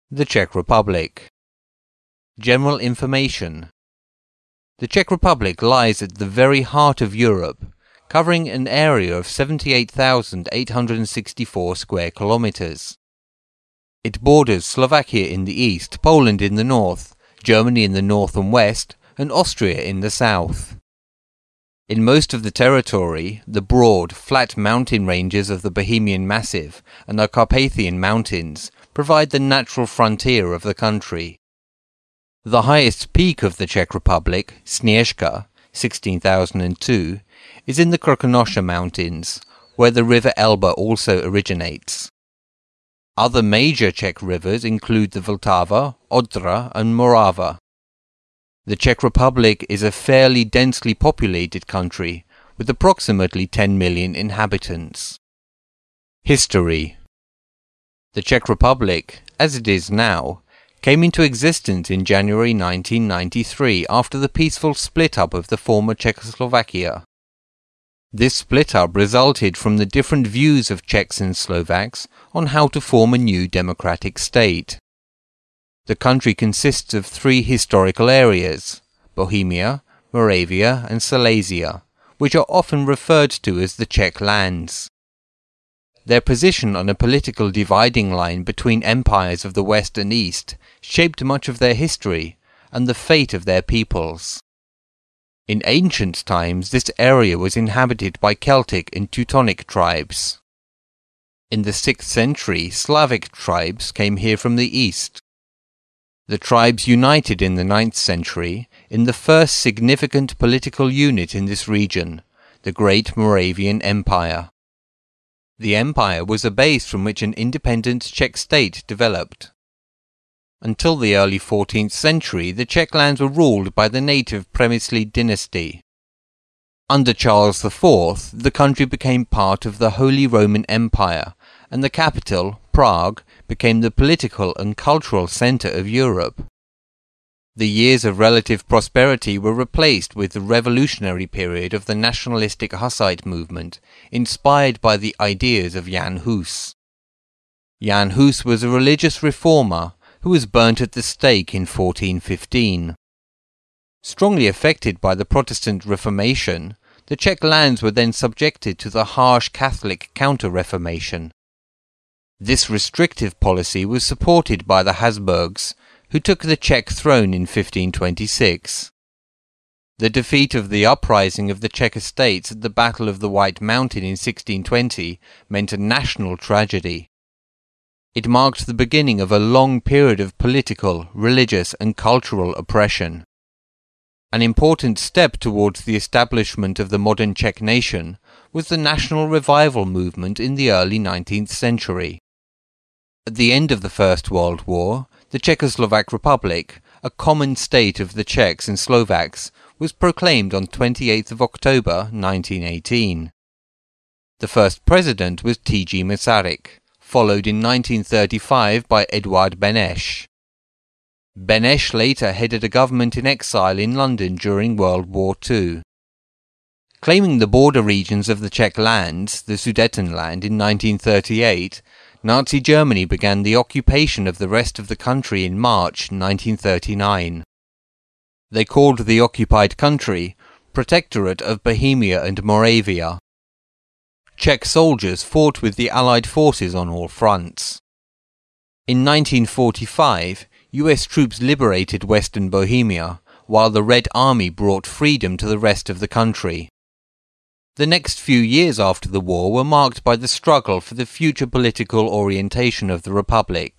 The Czech Republic. General information. The Czech Republic lies at the very heart of Europe, covering an area of 78,864 square kilometers. It borders Slovakia in the east, Poland in the north, Germany in the north and west, and Austria in the south. In most of the territory, the broad, flat mountain ranges of the Bohemian Massif and the Carpathian Mountains provide the natural frontier of the country. The highest peak of the Czech Republic, Snieżka, 16,002, is in the Krkonoše Mountains, where the river Elba also originates. Other major Czech rivers include the Vltava, Odra and Morava. The Czech Republic is a fairly densely populated country, with approximately 10 million inhabitants. History. The Czech Republic, as it is now, came into existence in January 1993 after the peaceful split-up of the former Czechoslovakia. This split-up resulted from the different views of Czechs and Slovaks on how to form a new democratic state. The country consists of three historical areas, Bohemia, Moravia and Silesia, which are often referred to as the Czech lands. Their position on a political dividing line between empires of the West and East shaped much of their history and the fate of their peoples. In ancient times, this area was inhabited by Celtic and Teutonic tribes. In the 6th century, Slavic tribes came here from the east. The tribes united in the 9th century in the first significant political unit in this region, the Great Moravian Empire. The empire was a base from which an independent Czech state developed. Until the early 14th century, the Czech lands were ruled by the native Přemyslí dynasty. Under Charles IV, the country became part of the Holy Roman Empire, and the capital, Prague, became the political and cultural center of Europe. The years of relative prosperity were replaced with the revolutionary period of the nationalistic Hussite movement, inspired by the ideas of Jan Hus. Jan Hus was a religious reformer who was burnt at the stake in 1415. Strongly affected by the Protestant Reformation, the Czech lands were then subjected to the harsh Catholic Counter-Reformation. This restrictive policy was supported by the Habsburgs, who took the Czech throne in 1526. The defeat of the uprising of the Czech estates at the Battle of the White Mountain in 1620 meant a national tragedy. It marked the beginning of a long period of political, religious and cultural oppression. An important step towards the establishment of the modern Czech nation was the national revival movement in the early 19th century. At the end of the First World War, the Czechoslovak Republic, a common state of the Czechs and Slovaks, was proclaimed on 28th of October 1918. The first president was T.G. Masaryk, followed in 1935 by Eduard Beneš. Beneš later headed a government in exile in London during World War II. Claiming the border regions of the Czech lands, the Sudetenland, in 1938, Nazi Germany began the occupation of the rest of the country in March 1939. They called the occupied country Protectorate of Bohemia and Moravia. Czech soldiers fought with the Allied forces on all fronts. In 1945, US troops liberated Western Bohemia, while the Red Army brought freedom to the rest of the country. The next few years after the war were marked by the struggle for the future political orientation of the Republic.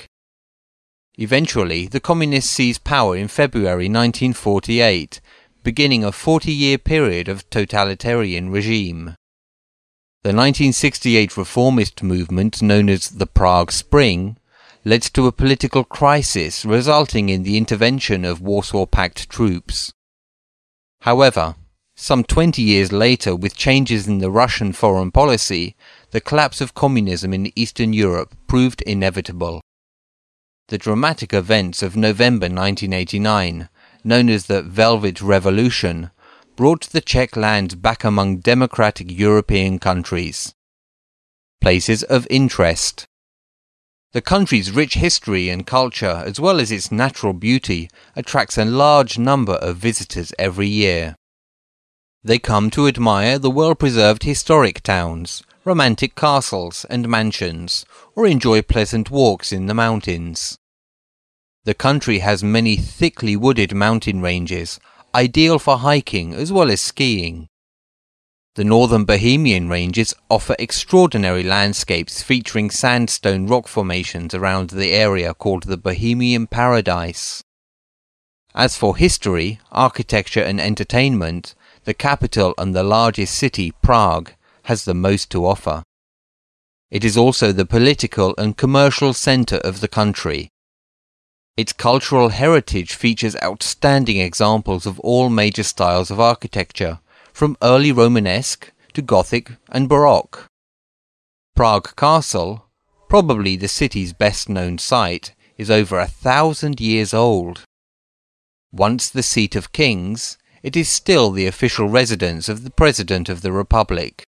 Eventually, the Communists seized power in February 1948, beginning a 40-year period of totalitarian regime. The 1968 reformist movement, known as the Prague Spring, led to a political crisis resulting in the intervention of Warsaw Pact troops. However, some 20 years later, with changes in the Russian foreign policy, the collapse of communism in Eastern Europe proved inevitable. The dramatic events of November 1989, known as the Velvet Revolution, brought the Czech lands back among democratic European countries. Places of interest. The country's rich history and culture, as well as its natural beauty, attracts a large number of visitors every year. They come to admire the well-preserved historic towns, romantic castles and mansions, or enjoy pleasant walks in the mountains. The country has many thickly wooded mountain ranges, ideal for hiking as well as skiing. The northern Bohemian ranges offer extraordinary landscapes featuring sandstone rock formations around the area called the Bohemian Paradise. As for history, architecture and entertainment, the capital and the largest city, Prague, has the most to offer. It is also the political and commercial center of the country. Its cultural heritage features outstanding examples of all major styles of architecture, from early Romanesque to Gothic and Baroque. Prague Castle, probably the city's best-known site, is over 1,000 years old. Once the seat of kings, it is still the official residence of the President of the Republic.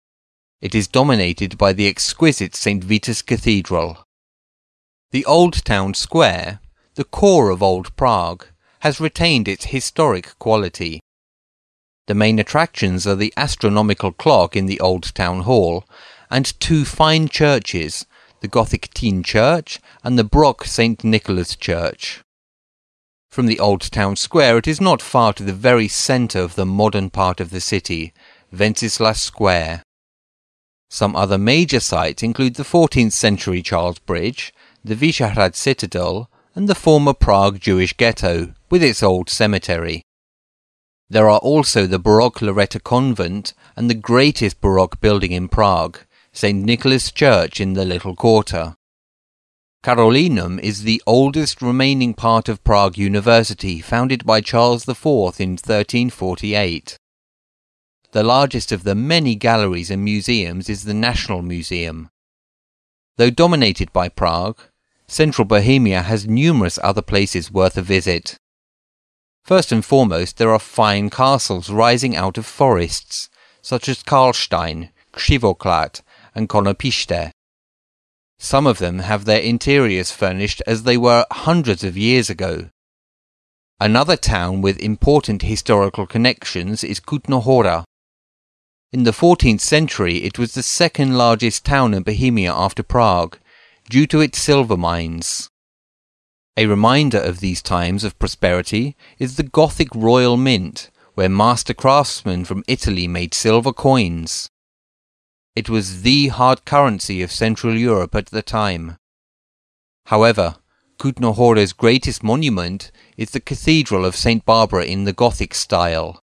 It is dominated by the exquisite St. Vitus Cathedral. The Old Town Square, the core of Old Prague, has retained its historic quality. The main attractions are the astronomical clock in the Old Town Hall and two fine churches, the Gothic Teen Church and the Baroque St. Nicholas Church. From the Old Town Square it is not far to the very centre of the modern part of the city, Wenceslas Square. Some other major sites include the 14th century Charles Bridge, the Vyšehrad Citadel, and the former Prague Jewish ghetto, with its old cemetery. There are also the Baroque Loretto Convent and the greatest Baroque building in Prague, St. Nicholas Church in the Little Quarter. Karolinum is the oldest remaining part of Prague University, founded by Charles IV in 1348. The largest of the many galleries and museums is the National Museum. Though dominated by Prague, Central Bohemia has numerous other places worth a visit. First and foremost, there are fine castles rising out of forests, such as Karlstein, Křivoklát, and Konopiště. Some of them have their interiors furnished as they were hundreds of years ago. Another town with important historical connections is Kutná Hora. In the 14th century it was the second largest town in Bohemia after Prague, due to its silver mines. A reminder of these times of prosperity is the Gothic Royal Mint, where master craftsmen from Italy made silver coins. It was the hard currency of Central Europe at the time. However, Kutná Hora's greatest monument is the Cathedral of St. Barbara in the Gothic style.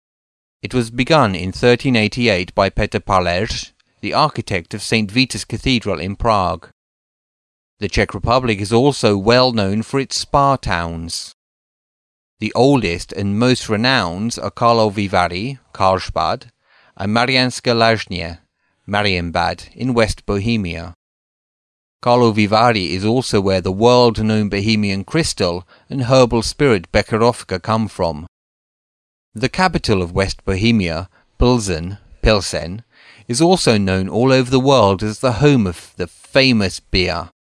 It was begun in 1388 by Petr Paléř, the architect of St. Vitus Cathedral in Prague. The Czech Republic is also well known for its spa towns. The oldest and most renowned are Karlovy Vary, Karlsbad, and Mariánské Lázně, Marienbad, in West Bohemia. Karlovy Vary is also where the world-known Bohemian crystal and herbal spirit Becherovka come from. The capital of West Bohemia, Pilsen, is also known all over the world as the home of the famous beer.